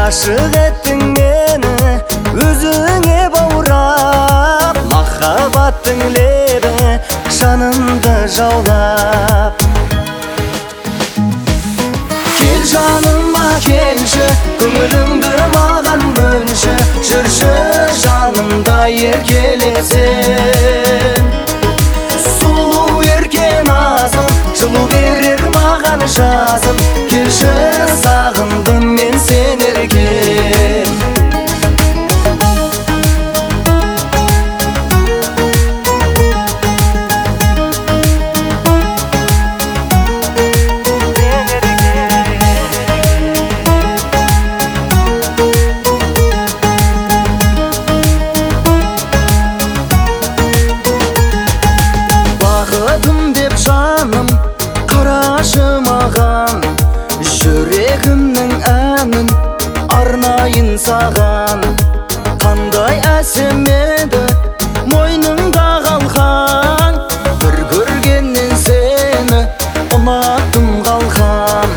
Ашық еттің мені өзіңе баурап, махаббаттың лебі жанымды жаулап. Кел жаныма келші, көңіліңді маған бөлші, жүрші жанымда еркелесен. Сұлу ерке назым, жылу берер маған жазым, келші сағындым мен сен еркем. Қарашы маған, жүрегімнің әнін арнайын саған. Қандай әсем еді мойныңда қалқан, бір көргеннен сені ұнаттым қалқам.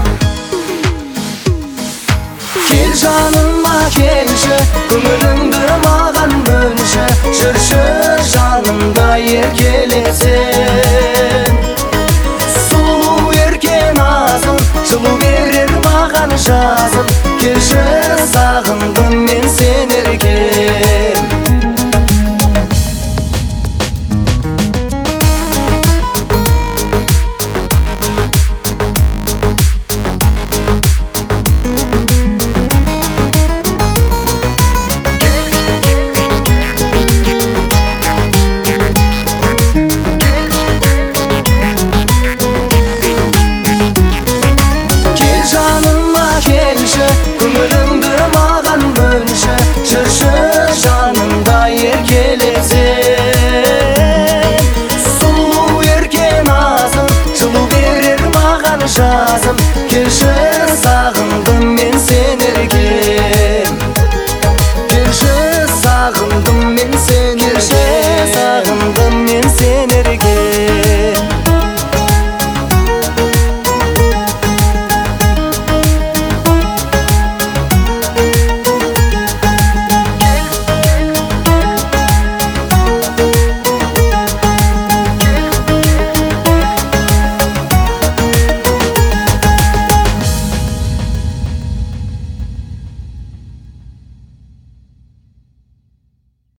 Кел жаныма келші, көңіліңді маған бөлші, жүрші жанымда еркелесен. Жылу берер маған жан.